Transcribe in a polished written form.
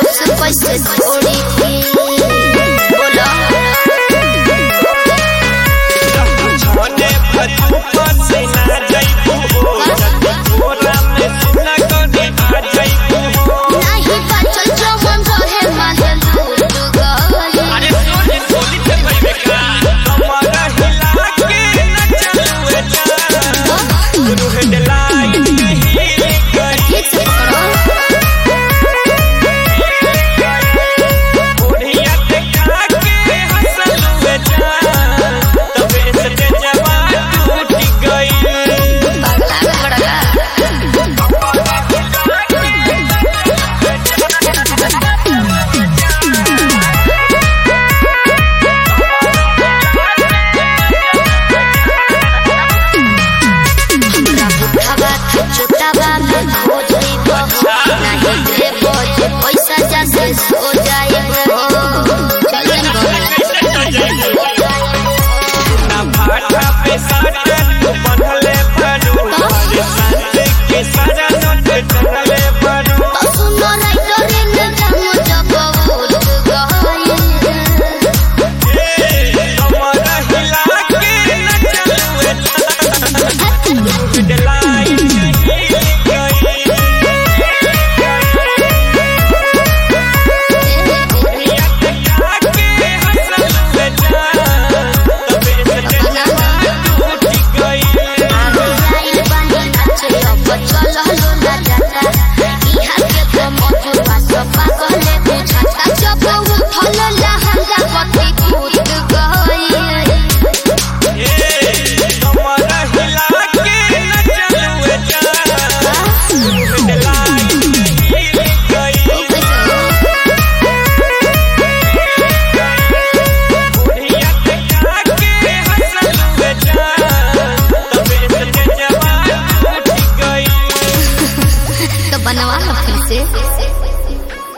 सास कैसे छोड़ी बोला छोने भतुआ से ना जाइबू तोरा में सुना करी आ जाइबू नहीं बचल जवन रहे माथे फूट गई अरे सोनी सोनी ते बैठे का हमारा हिला के न चलुए जा रूह डलाई ठीक से पकड़ो बुढ़िया ते खा के हंसलुए जा तबे से जवान टूट गई पगला बुढ़ावा छोटावा में खोज नहीं दे बोझ पैसा जैसे सो जाए चल ना भाटा पे साटा तू बनले परू अरे सांते के सारा नोट चले परू तो सुनो राइटर ने जामो जब उठ गई हमारा हिला के न चलुए डलाई चल